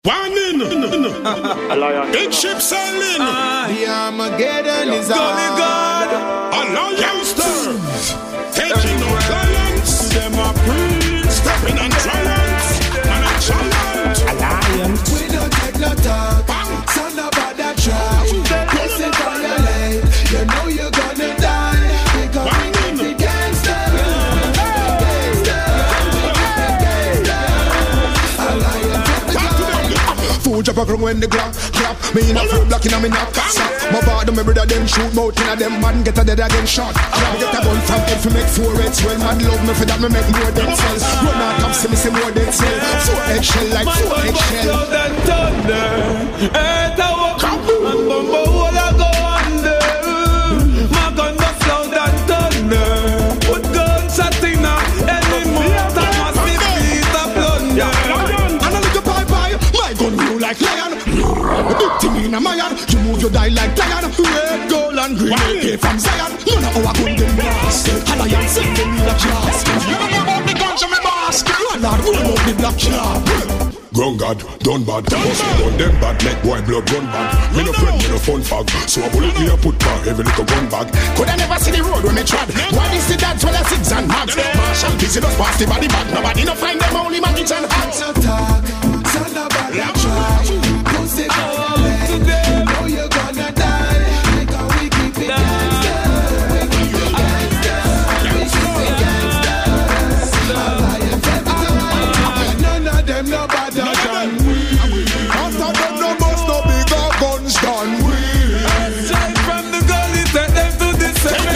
Warning! Big ship sailing! The Armageddon is on. Alliance! Taking no clients! Them are free! Stepping on giants! Man a challenge! Alliance. We don't take no talk. Son about that trap. This is violate. You know you're gonna die. Because we keep the gangster. Food drop a ground when the clap. Me in a full block in a me knock. Stop. My body, my brother, them shoot mouth in a them man get a dead again shot. Me get a gun from head to make 4 heads. Well, man love me for that me make more than sell. Run out of see me say more than sell. 4 eggshell like 4 eggshell. Slow than thunder. Earth a walk and bumbo all a go under. My gun go slow than thunder. Put guns at in a anymore. That must be feet of plunder. And a little bye-bye. My gun roll like lion. A big thing in a mayan. You move your die like lion. Red, gold and green AK from Zion. None of our gun them blast. Alliance send them in a class. You don't know about the guns in my basket. Run out, roll out the black club. Ground God, done bad. Bust me gun, them bad. Make boy blood run bad. Me no friend, me no fun fag. So a bullet me a put back every little gun bag. Could I never see the road when me trod? What is the dance when I six and mags? Marshall busy does pass the body bag. Nobody no find them only man and hands. No talk. Son about that trap. Pussy violate. You know you're gonna die. Because we keep it gangster. We keep it gangster. We keep it gangster. Alliance every time. None of them no better than we. After them no bust no bigger guns than we. Straight from the gully, take them to the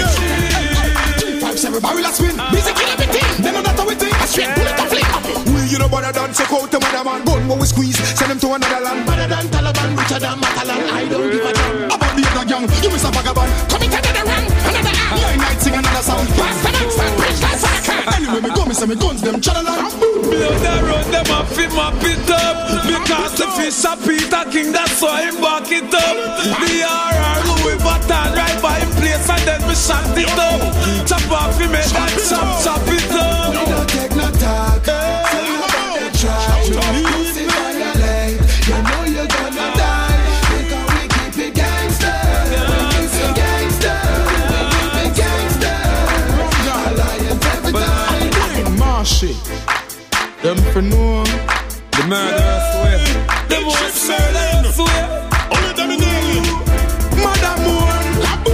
cemetery. 5-7 barrel a spin. Busy kill everything. Then not how we think. A straight bullet a flick. We you know better than check out the mother man. Gun when we squeeze. Send them to another land. Better than Taliban, richer than Matalan. I don't give a damn about the other gang. You miss a vagabond. Come into the wrong. Another act. Yeah, night sing another sound. Pass the next and preach like Saraka. Anyway, me go, me say me guns them chalalan. Blow the road, them a fi map it up. Because the fish a Peter King, that's why him back it up. The RR Louis Vuitton right by him place and then we shot it up. Chop off him head and chop it up. We don't take no talk. Son about that trap. Pussy violate. You know you're gonna die. Because we keep it gangster. We keep it gangster. We keep it gangster. Alliance every time. Marshy. Them for know. The murderers swear. The most murderers swear. Only them in there. Madam Moon.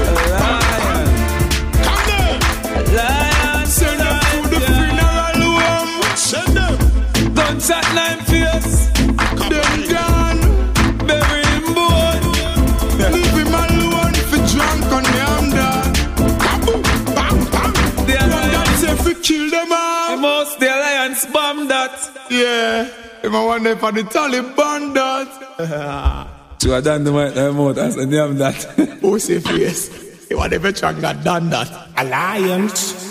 Lion. Come there. Lion. Send them to the funeral home. Send them. Gunshot 9 fierce. Them gone. Bury him bone. Leave him alone for drunk on the arm done. Bang, bang. The That's alliance. if we kill them all. Most the alliance bomb that. Yeah. If I wonder for the Taliban that. So I done the mouth and say, damn that. Pussy face. If I never done that. Alliance.